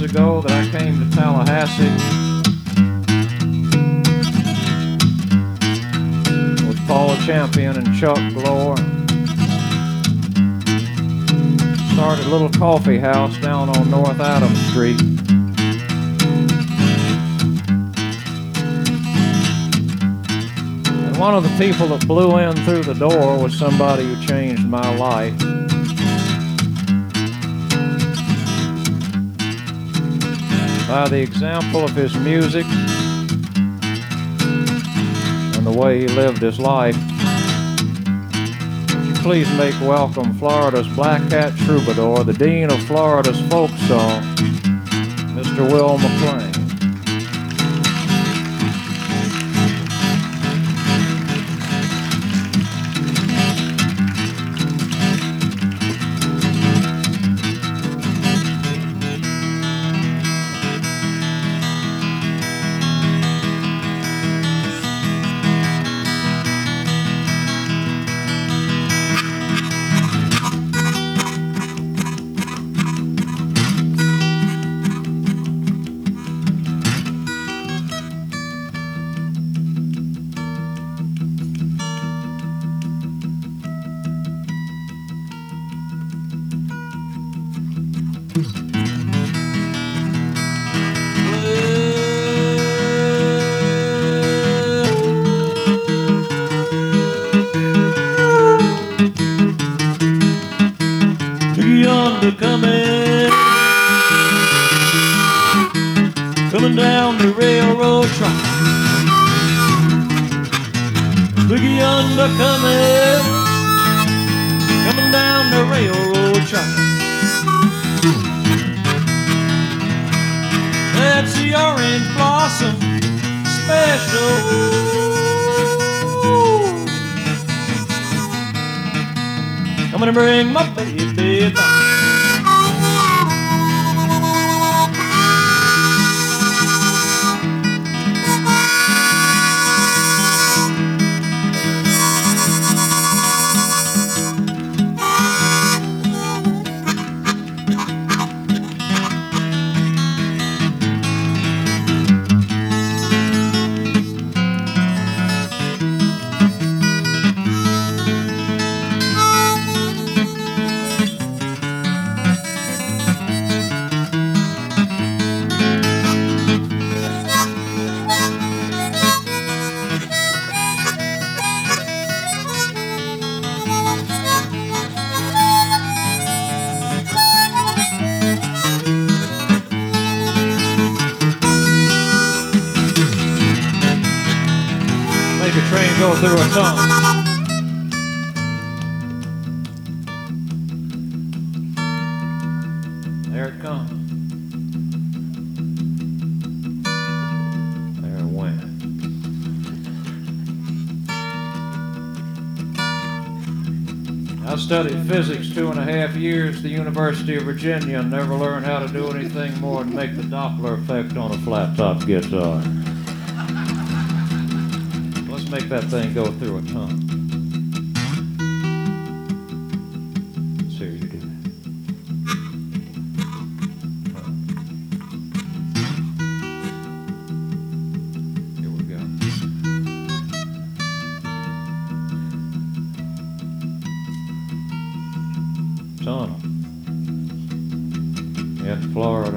ago that I came to Tallahassee with Paul Champion and Chuck Glore. Started a little coffee house down on North Adams Street. And one of the people that blew in through the door was somebody who changed my life. By the example of his music and the way he lived his life. Would you please make welcome Florida's Black Cat Troubadour, the Dean of Florida's folk song, Mr. Will McLean. Coming down the railroad track. Look yonder coming down the railroad track. That's the orange blossom special. I'm gonna bring my baby back. Make a train go through a tunnel. There it comes. There it went. I studied physics 2.5 years at the University of Virginia and never learned how to do anything more than make the Doppler effect on a flat top guitar. Let's make that thing go through a tunnel. See you do it. Here we go. Tunnel. In Florida.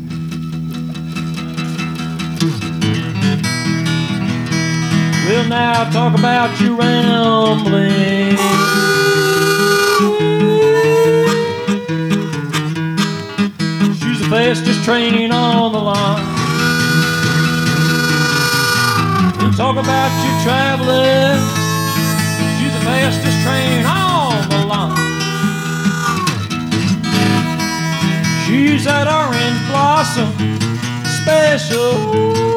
We'll now talk about your rambling. She's the fastest train on the line. We'll talk about your traveling. She's the fastest train on the line. She's that orange blossom special.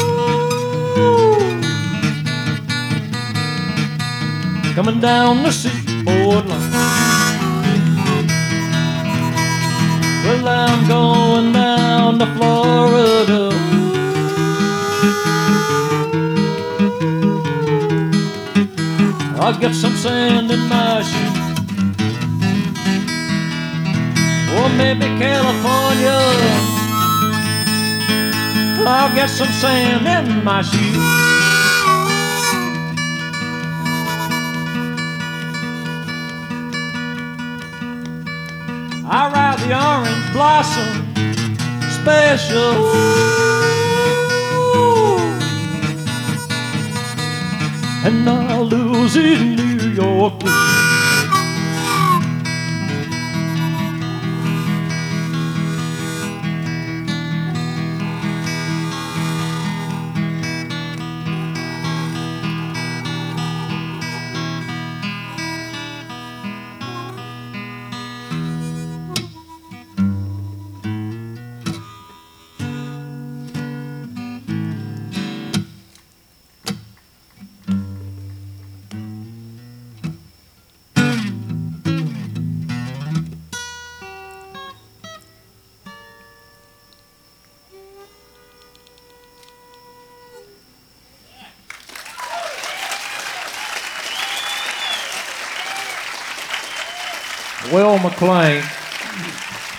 Coming down the seaboard line. Well, I'm going down to Florida. I'll get some sand in my shoe. Or maybe California. I'll get some sand in my shoes. I ride the orange blossom special. And I'll lose in New York. Will McLean.